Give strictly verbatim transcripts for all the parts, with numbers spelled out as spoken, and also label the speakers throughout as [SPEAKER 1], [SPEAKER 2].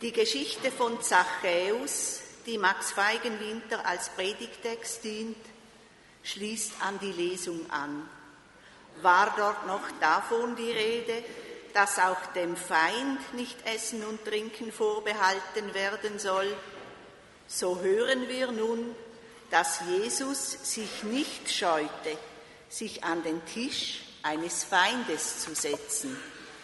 [SPEAKER 1] Die Geschichte von Zachäus, die Max Feigenwinter als Predigtext dient, schließt an die Lesung an. War dort noch davon die Rede, dass auch dem Feind nicht Essen und Trinken vorbehalten werden soll, so hören wir nun, dass Jesus sich nicht scheute, sich an den Tisch eines Feindes zu setzen.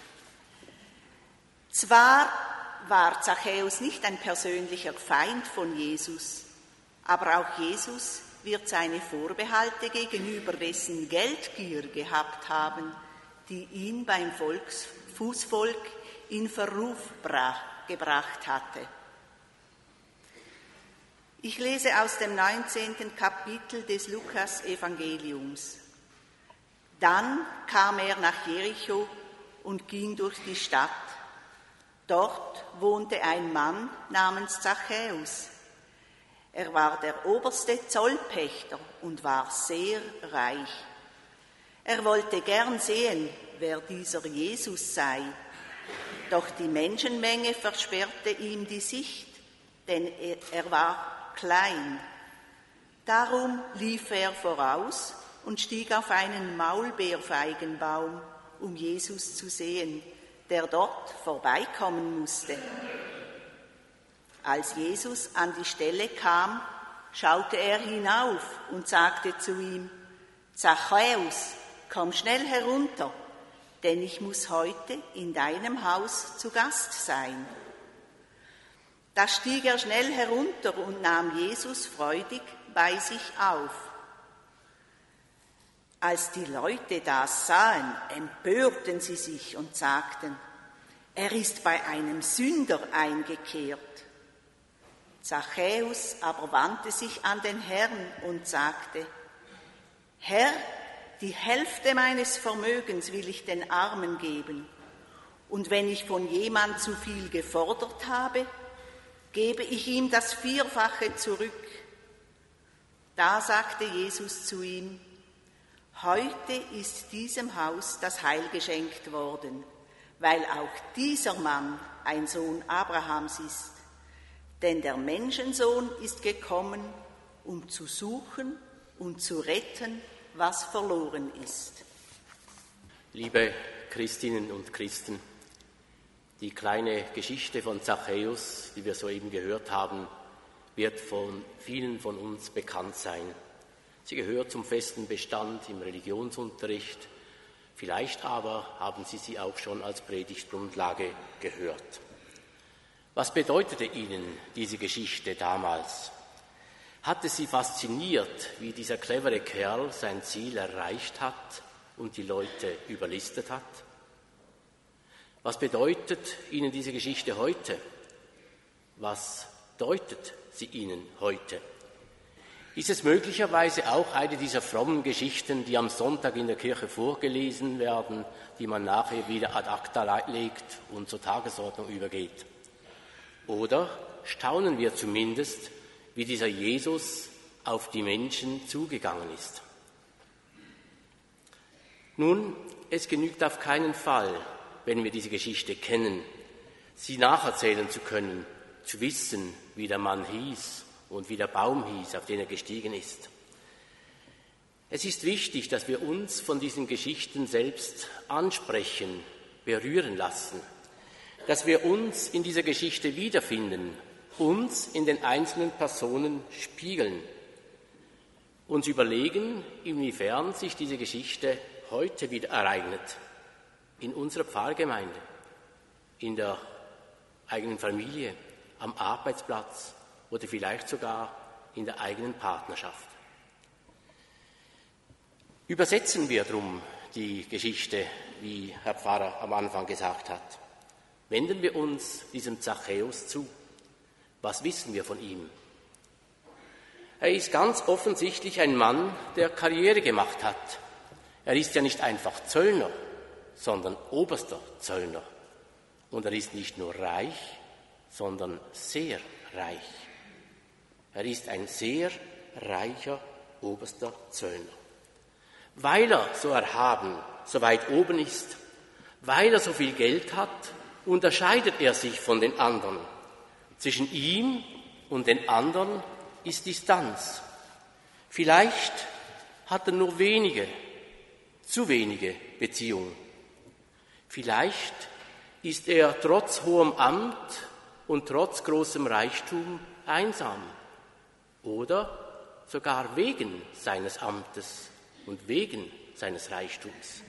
[SPEAKER 1] Zwar war Zachäus nicht ein persönlicher Feind von Jesus, aber auch Jesus wird seine Vorbehalte gegenüber dessen Geldgier gehabt haben, die ihn beim Volks, Fußvolk in Verruf brach, gebracht hatte. Ich lese aus dem neunzehnten Kapitel des Lukas-Evangeliums. Dann kam er nach Jericho und ging durch die Stadt. Dort wohnte ein Mann namens Zachäus. Er war der oberste Zollpächter und war sehr reich. Er wollte gern sehen, wer dieser Jesus sei. Doch die Menschenmenge versperrte ihm die Sicht, denn er, er war klein. Darum lief er voraus und stieg auf einen Maulbeerfeigenbaum, um Jesus zu sehen, der dort vorbeikommen musste. Als Jesus an die Stelle kam, schaute er hinauf und sagte zu ihm: Zachäus, komm schnell herunter, denn ich muss heute in deinem Haus zu Gast sein. Da stieg er schnell herunter und nahm Jesus freudig bei sich auf. Als die Leute das sahen, empörten sie sich und sagten: Er ist bei einem Sünder eingekehrt. Zachäus aber wandte sich an den Herrn und sagte: Herr, die Hälfte meines Vermögens will ich den Armen geben, und wenn ich von jemand zu viel gefordert habe, gebe ich ihm das Vierfache zurück. Da sagte Jesus zu ihm: Heute ist diesem Haus das Heil geschenkt worden, weil auch dieser Mann ein Sohn Abrahams ist. Denn der Menschensohn ist gekommen, um zu suchen und zu retten, was verloren ist.
[SPEAKER 2] Liebe Christinnen und Christen, die kleine Geschichte von Zachäus, die wir soeben gehört haben, wird von vielen von uns bekannt sein. Sie gehört zum festen Bestand im Religionsunterricht. Vielleicht aber haben Sie sie auch schon als Predigtgrundlage gehört. Was bedeutete Ihnen diese Geschichte damals? Hatte Sie fasziniert, wie dieser clevere Kerl sein Ziel erreicht hat und die Leute überlistet hat? Was bedeutet Ihnen diese Geschichte heute? Was deutet sie Ihnen heute? Ist es möglicherweise auch eine dieser frommen Geschichten, die am Sonntag in der Kirche vorgelesen werden, die man nachher wieder ad acta legt und zur Tagesordnung übergeht? Oder staunen wir zumindest, wie dieser Jesus auf die Menschen zugegangen ist? Nun, es genügt auf keinen Fall, wenn wir diese Geschichte kennen, sie nacherzählen zu können, zu wissen, wie der Mann hieß und wie der Baum hieß, auf den er gestiegen ist. Es ist wichtig, dass wir uns von diesen Geschichten selbst ansprechen, berühren lassen, dass wir uns in dieser Geschichte wiederfinden, uns in den einzelnen Personen spiegeln, uns überlegen, inwiefern sich diese Geschichte heute wieder ereignet, in unserer Pfarrgemeinde, in der eigenen Familie, am Arbeitsplatz oder vielleicht sogar in der eigenen Partnerschaft. Übersetzen wir drum die Geschichte, wie Herr Pfarrer am Anfang gesagt hat. Wenden wir uns diesem Zachäus zu. Was wissen wir von ihm? Er ist ganz offensichtlich ein Mann, der Karriere gemacht hat. Er ist ja nicht einfach Zöllner, sondern oberster Zöllner. Und er ist nicht nur reich, sondern sehr reich. Er ist ein sehr reicher oberster Zöllner. Weil er so erhaben, so weit oben ist, weil er so viel Geld hat, unterscheidet er sich von den anderen. Zwischen ihm und den anderen ist Distanz. Vielleicht hat er nur wenige, zu wenige Beziehungen. Vielleicht ist er trotz hohem Amt und trotz großem Reichtum einsam oder sogar wegen seines Amtes und wegen seines Reichtums.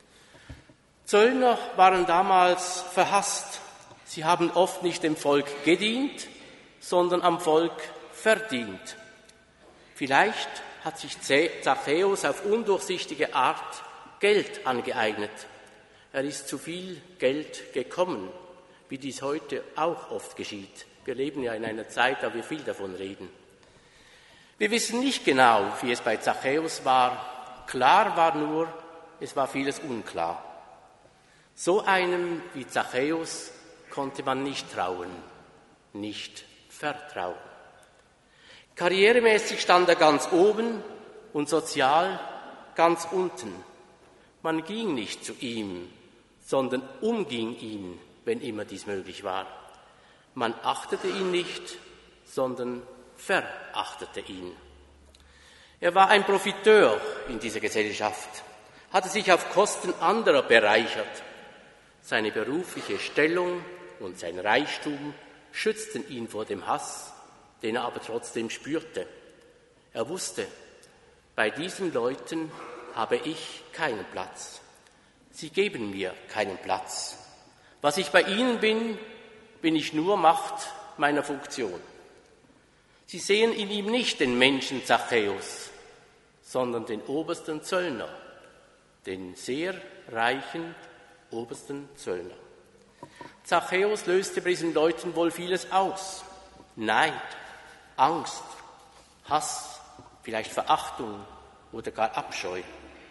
[SPEAKER 2] Zöllner waren damals verhasst. Sie haben oft nicht dem Volk gedient, sondern am Volk verdient. Vielleicht hat sich Zachäus auf undurchsichtige Art Geld angeeignet. Er ist zu viel Geld gekommen, wie dies heute auch oft geschieht. Wir leben ja in einer Zeit, da wir viel davon reden. Wir wissen nicht genau, wie es bei Zachäus war. Klar war nur, es war vieles unklar. So einem wie Zachäus konnte man nicht trauen, nicht vertrauen. Karrieremäßig stand er ganz oben und sozial ganz unten. Man ging nicht zu ihm, sondern umging ihn, wenn immer dies möglich war. Man achtete ihn nicht, sondern verachtete ihn. Er war ein Profiteur in dieser Gesellschaft, hatte sich auf Kosten anderer bereichert. Seine berufliche Stellung und sein Reichtum schützten ihn vor dem Hass, den er aber trotzdem spürte. Er wusste, bei diesen Leuten habe ich keinen Platz. Sie geben mir keinen Platz. Was ich bei ihnen bin, bin ich nur Macht meiner Funktion. Sie sehen in ihm nicht den Menschen Zachäus, sondern den obersten Zöllner, den sehr reichen obersten Zöllner. Zachäus löste bei diesen Leuten wohl vieles aus. Neid, Angst, Hass, vielleicht Verachtung oder gar Abscheu.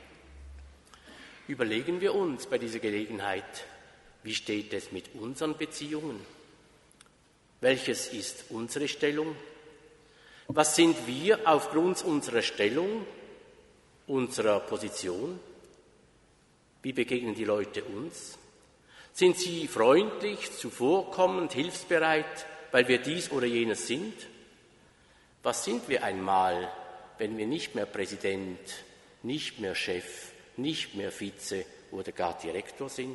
[SPEAKER 2] Überlegen wir uns bei dieser Gelegenheit, wie steht es mit unseren Beziehungen? Welches ist unsere Stellung? Was sind wir aufgrund unserer Stellung, unserer Position? Wie begegnen die Leute uns? Sind sie freundlich, zuvorkommend, hilfsbereit, weil wir dies oder jenes sind? Was sind wir einmal, wenn wir nicht mehr Präsident, nicht mehr Chef, nicht mehr Vize oder gar Direktor sind?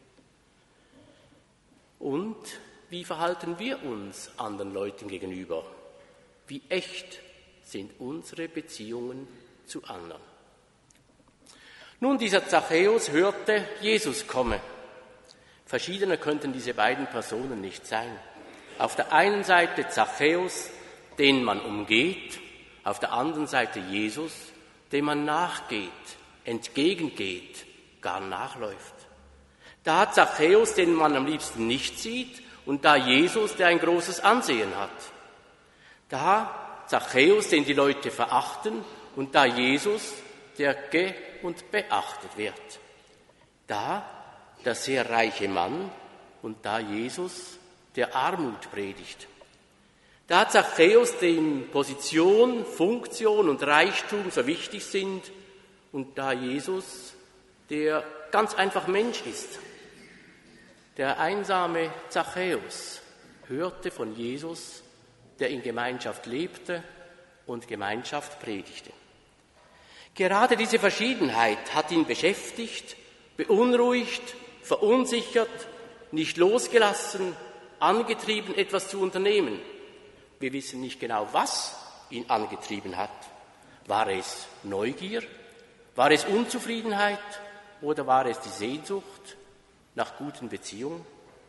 [SPEAKER 2] Und wie verhalten wir uns anderen Leuten gegenüber? Wie echt sind unsere Beziehungen zu anderen? Nun, dieser Zachäus hörte, Jesus komme. Verschiedener könnten diese beiden Personen nicht sein. Auf der einen Seite Zachäus, den man umgeht, auf der anderen Seite Jesus, dem man nachgeht, entgegengeht, gar nachläuft. Da Zachäus, den man am liebsten nicht sieht, und da Jesus, der ein großes Ansehen hat. Da Zachäus, den die Leute verachten, und da Jesus, der ge- und beachtet wird. Da der sehr reiche Mann und da Jesus, der Armut predigt. Da Zachäus, dem Position, Funktion und Reichtum so wichtig sind und da Jesus, der ganz einfach Mensch ist. Der einsame Zachäus hörte von Jesus, der in Gemeinschaft lebte und Gemeinschaft predigte. Gerade diese Verschiedenheit hat ihn beschäftigt, beunruhigt, verunsichert, nicht losgelassen, angetrieben, etwas zu unternehmen. Wir wissen nicht genau, was ihn angetrieben hat. War es Neugier? War es Unzufriedenheit? Oder war es die Sehnsucht nach guten Beziehungen?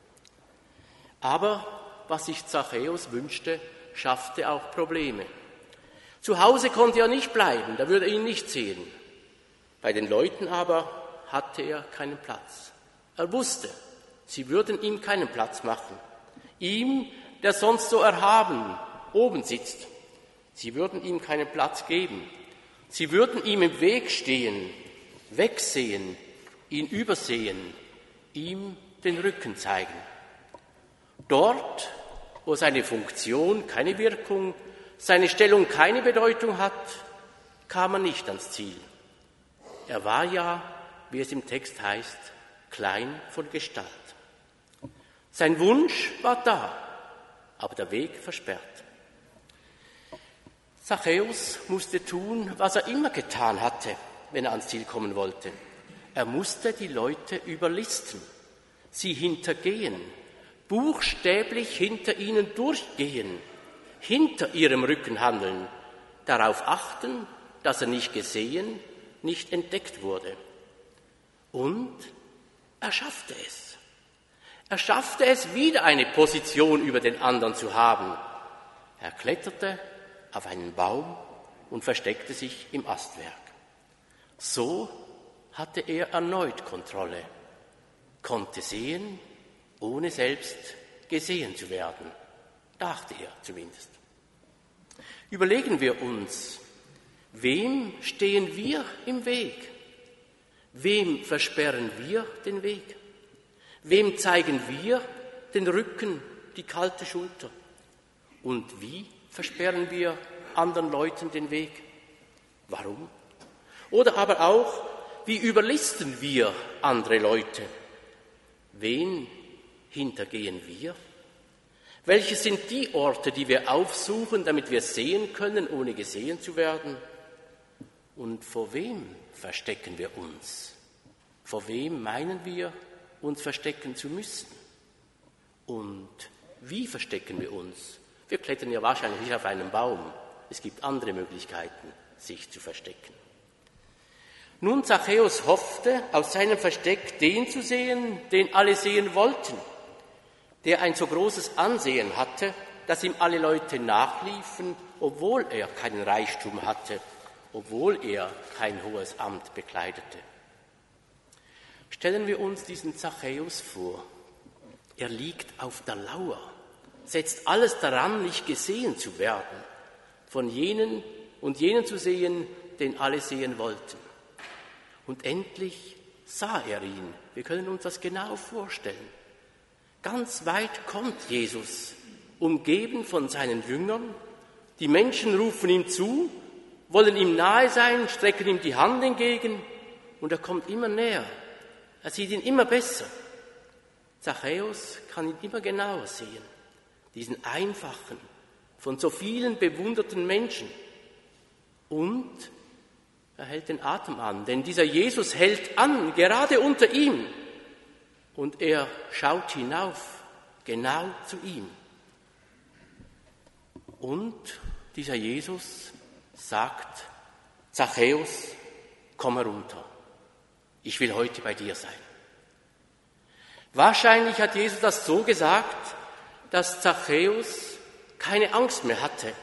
[SPEAKER 2] Aber was sich Zachäus wünschte, schaffte auch Probleme. Zu Hause konnte er nicht bleiben, da würde er ihn nicht sehen. Bei den Leuten aber hatte er keinen Platz. Er wusste, sie würden ihm keinen Platz machen. Ihm, der sonst so erhaben oben sitzt, sie würden ihm keinen Platz geben. Sie würden ihm im Weg stehen, wegsehen, ihn übersehen, ihm den Rücken zeigen. Dort, wo seine Funktion keine Wirkung, seine Stellung keine Bedeutung hat, kam er nicht ans Ziel. Er war ja, wie es im Text heißt, klein von Gestalt. Sein Wunsch war da, aber der Weg versperrt. Zachäus musste tun, was er immer getan hatte, wenn er ans Ziel kommen wollte. Er musste die Leute überlisten, sie hintergehen, buchstäblich hinter ihnen durchgehen, hinter ihrem Rücken handeln, darauf achten, dass er nicht gesehen, nicht entdeckt wurde. Und er schaffte es. Er schaffte es, wieder eine Position über den anderen zu haben. Er kletterte auf einen Baum und versteckte sich im Astwerk. So hatte er erneut Kontrolle, konnte sehen, ohne selbst gesehen zu werden, dachte er zumindest. Überlegen wir uns, wem stehen wir im Weg? Wem versperren wir den Weg? Wem zeigen wir den Rücken, die kalte Schulter? Und wie versperren wir anderen Leuten den Weg? Warum? Oder aber auch, wie überlisten wir andere Leute? Wen hintergehen wir? Welche sind die Orte, die wir aufsuchen, damit wir sehen können, ohne gesehen zu werden? Und vor wem verstecken wir uns? Vor wem meinen wir, uns verstecken zu müssen? Und wie verstecken wir uns? Wir klettern ja wahrscheinlich nicht auf einem Baum. Es gibt andere Möglichkeiten, sich zu verstecken. Nun, Zachäus hoffte, aus seinem Versteck den zu sehen, den alle sehen wollten, der ein so großes Ansehen hatte, dass ihm alle Leute nachliefen, obwohl er keinen Reichtum hatte, obwohl er kein hohes Amt bekleidete. Stellen wir uns diesen Zachäus vor. Er liegt auf der Lauer, setzt alles daran, nicht gesehen zu werden, von jenen und jenen zu sehen, den alle sehen wollten. Und endlich sah er ihn. Wir können uns das genau vorstellen. Ganz weit kommt Jesus, umgeben von seinen Jüngern. Die Menschen rufen ihm zu, wollen ihm nahe sein, strecken ihm die Hand entgegen und er kommt immer näher. Er sieht ihn immer besser. Zachäus kann ihn immer genauer sehen, diesen einfachen, von so vielen bewunderten Menschen. Und er hält den Atem an, denn dieser Jesus hält an, gerade unter ihm. Und er schaut hinauf, genau zu ihm. Und dieser Jesus sagt, Zachäus, komm herunter, ich will heute bei dir sein. Wahrscheinlich hat Jesus das so gesagt, dass Zachäus keine Angst mehr hatte,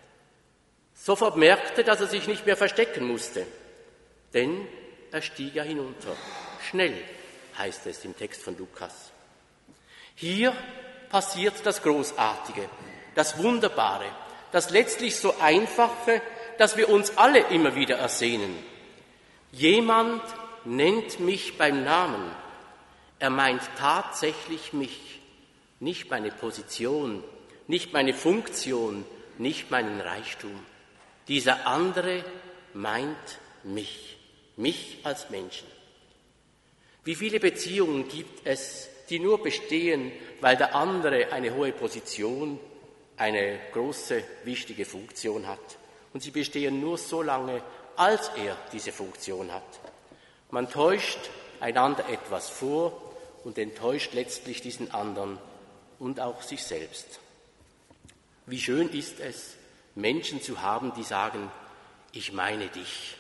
[SPEAKER 2] sofort merkte, dass er sich nicht mehr verstecken musste, denn er stieg ja hinunter. Schnell, heißt es im Text von Lukas. Hier passiert das Großartige, das Wunderbare, das letztlich so Einfache, das wir uns alle immer wieder ersehnen. Jemand nennt mich beim Namen. Er meint tatsächlich mich, nicht meine Position, nicht meine Funktion, nicht meinen Reichtum. Dieser andere meint mich, mich als Menschen. Wie viele Beziehungen gibt es, die nur bestehen, weil der andere eine hohe Position, eine große, wichtige Funktion hat. Und sie bestehen nur so lange, als er diese Funktion hat. Man täuscht einander etwas vor und enttäuscht letztlich diesen anderen und auch sich selbst. Wie schön ist es, Menschen zu haben, die sagen, ich meine dich,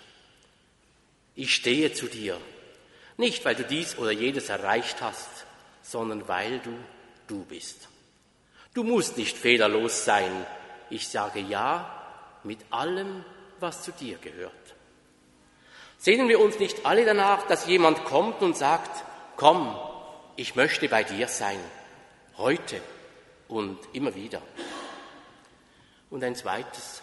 [SPEAKER 2] ich stehe zu dir, nicht weil du dies oder jenes erreicht hast, sondern weil du du bist. Du musst nicht fehlerlos sein, ich sage ja mit allem, was zu dir gehört. Sehnen wir uns nicht alle danach, dass jemand kommt und sagt, komm, ich möchte bei dir sein, heute und immer wieder. Und ein zweites,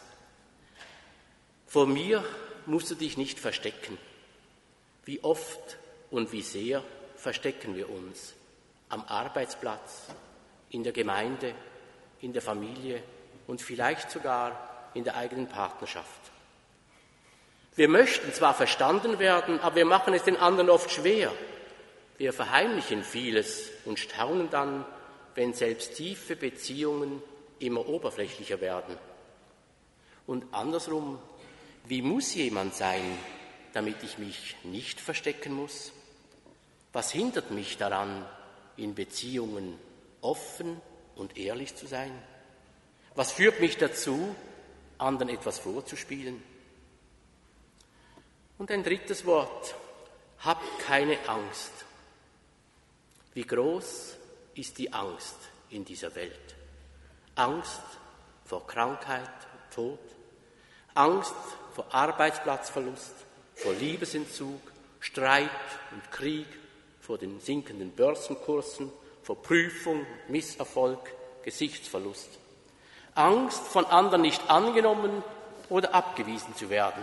[SPEAKER 2] vor mir musst du dich nicht verstecken. Wie oft und wie sehr verstecken wir uns am Arbeitsplatz, in der Gemeinde, in der Familie und vielleicht sogar in der eigenen Partnerschaft. Wir möchten zwar verstanden werden, aber wir machen es den anderen oft schwer. Wir verheimlichen vieles und staunen dann, wenn selbst tiefe Beziehungen immer oberflächlicher werden? Und andersrum, wie muss jemand sein, damit ich mich nicht verstecken muss? Was hindert mich daran, in Beziehungen offen und ehrlich zu sein? Was führt mich dazu, anderen etwas vorzuspielen? Und ein drittes Wort: Hab keine Angst. Wie groß ist die Angst in dieser Welt? Angst vor Krankheit, Tod, Angst vor Arbeitsplatzverlust, vor Liebesentzug, Streit und Krieg, vor den sinkenden Börsenkursen, vor Prüfung, Misserfolg, Gesichtsverlust. Angst, von anderen nicht angenommen oder abgewiesen zu werden.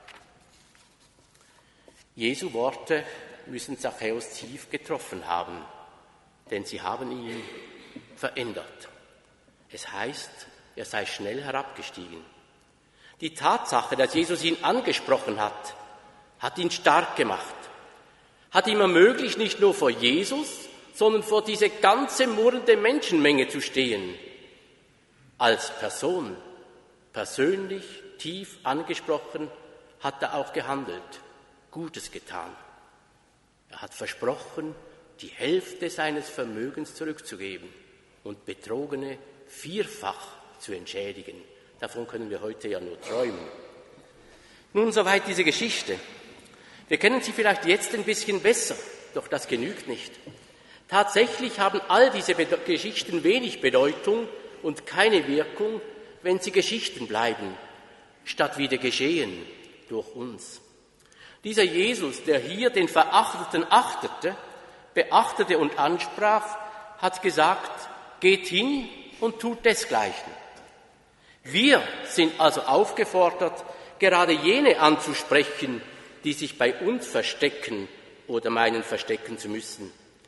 [SPEAKER 2] Jesu Worte müssen Zachäus tief getroffen haben, denn sie haben ihn verändert. Es heißt, er sei schnell herabgestiegen. Die Tatsache, dass Jesus ihn angesprochen hat, hat ihn stark gemacht, hat ihm ermöglicht, nicht nur vor Jesus, sondern vor diese ganze murrende Menschenmenge zu stehen. Als Person, persönlich, tief angesprochen, hat er auch gehandelt, Gutes getan. Er hat versprochen, die Hälfte seines Vermögens zurückzugeben und Betrogene vierfach zu entschädigen. Davon können wir heute ja nur träumen. Nun, soweit diese Geschichte. Wir kennen sie vielleicht jetzt ein bisschen besser, doch das genügt nicht. Tatsächlich haben all diese Be- Geschichten wenig Bedeutung und keine Wirkung, wenn sie Geschichten bleiben, statt wieder geschehen durch uns. Dieser Jesus, der hier den Verachteten achtete, beachtete und ansprach, hat gesagt, geht hin und tut desgleichen. Wir sind also aufgefordert, gerade jene anzusprechen, die sich bei uns verstecken oder meinen, verstecken zu müssen.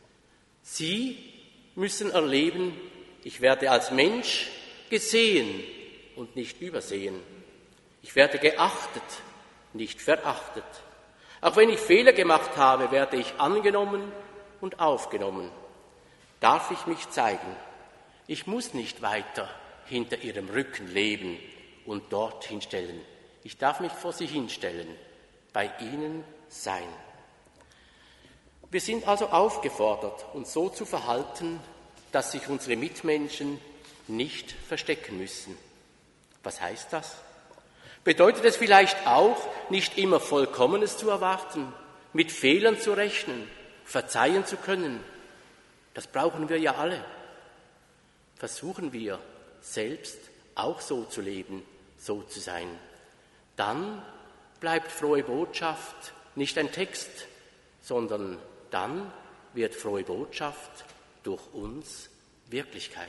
[SPEAKER 2] Sie müssen erleben, ich werde als Mensch gesehen und nicht übersehen. Ich werde geachtet, nicht verachtet. Auch wenn ich Fehler gemacht habe, werde ich angenommen und aufgenommen. Darf ich mich zeigen? Ich muss nicht weiter hinter ihrem Rücken leben und dorthin stellen. Ich darf mich vor sie hinstellen, bei ihnen sein. Wir sind also aufgefordert, uns so zu verhalten, dass sich unsere Mitmenschen nicht verstecken müssen. Was heißt das? Bedeutet es vielleicht auch, nicht immer Vollkommenes zu erwarten, mit Fehlern zu rechnen, verzeihen zu können? Das brauchen wir ja alle. Versuchen wir, selbst auch so zu leben, so zu sein. Dann bleibt frohe Botschaft nicht ein Text, sondern dann wird frohe Botschaft durch uns Wirklichkeit.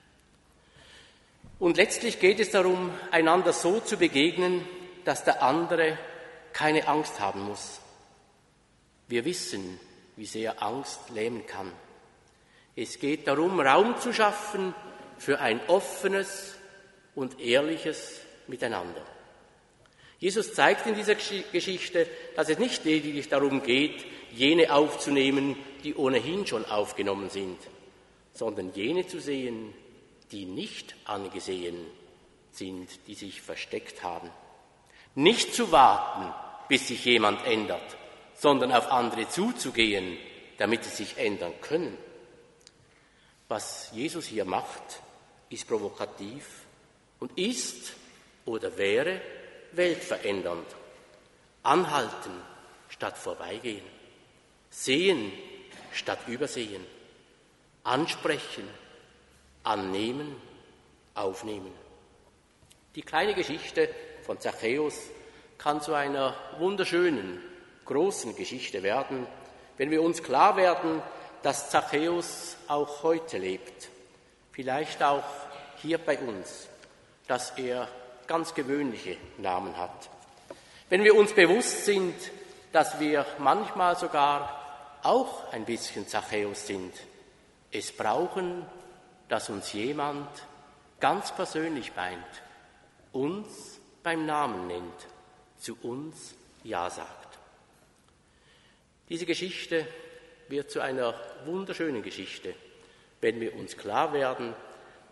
[SPEAKER 2] Und letztlich geht es darum, einander so zu begegnen, dass der andere keine Angst haben muss. Wir wissen, wie sehr Angst lähmen kann. Es geht darum, Raum zu schaffen für ein offenes und ehrliches Miteinander. Jesus zeigt in dieser Geschichte, dass es nicht lediglich darum geht, jene aufzunehmen, die ohnehin schon aufgenommen sind, sondern jene zu sehen, die nicht angesehen sind, die sich versteckt haben. Nicht zu warten, bis sich jemand ändert, sondern auf andere zuzugehen, damit sie sich ändern können. Was Jesus hier macht, ist provokativ und ist oder wäre weltverändernd. Anhalten statt vorbeigehen, sehen statt übersehen, ansprechen, annehmen, aufnehmen. Die kleine Geschichte von Zachäus kann zu einer wunderschönen, großen Geschichte werden, wenn wir uns klar werden, dass Zachäus auch heute lebt, vielleicht auch hier bei uns, dass er ganz gewöhnliche Namen hat. Wenn wir uns bewusst sind, dass wir manchmal sogar auch ein bisschen Zachäus sind, es brauchen, dass uns jemand ganz persönlich meint, uns beim Namen nennt, zu uns Ja sagt. Diese Geschichte wird zu einer wunderschönen Geschichte, wenn wir uns klar werden,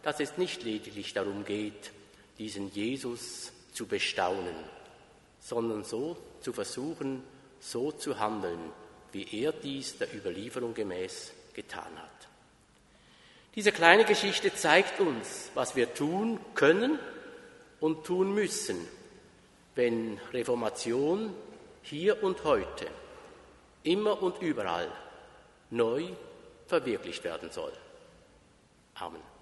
[SPEAKER 2] dass es nicht lediglich darum geht, diesen Jesus zu bestaunen, sondern so zu versuchen, so zu handeln, wie er dies der Überlieferung gemäß getan hat. Diese kleine Geschichte zeigt uns, was wir tun können und tun müssen, wenn Reformation hier und heute, immer und überall neu verwirklicht werden soll. Amen.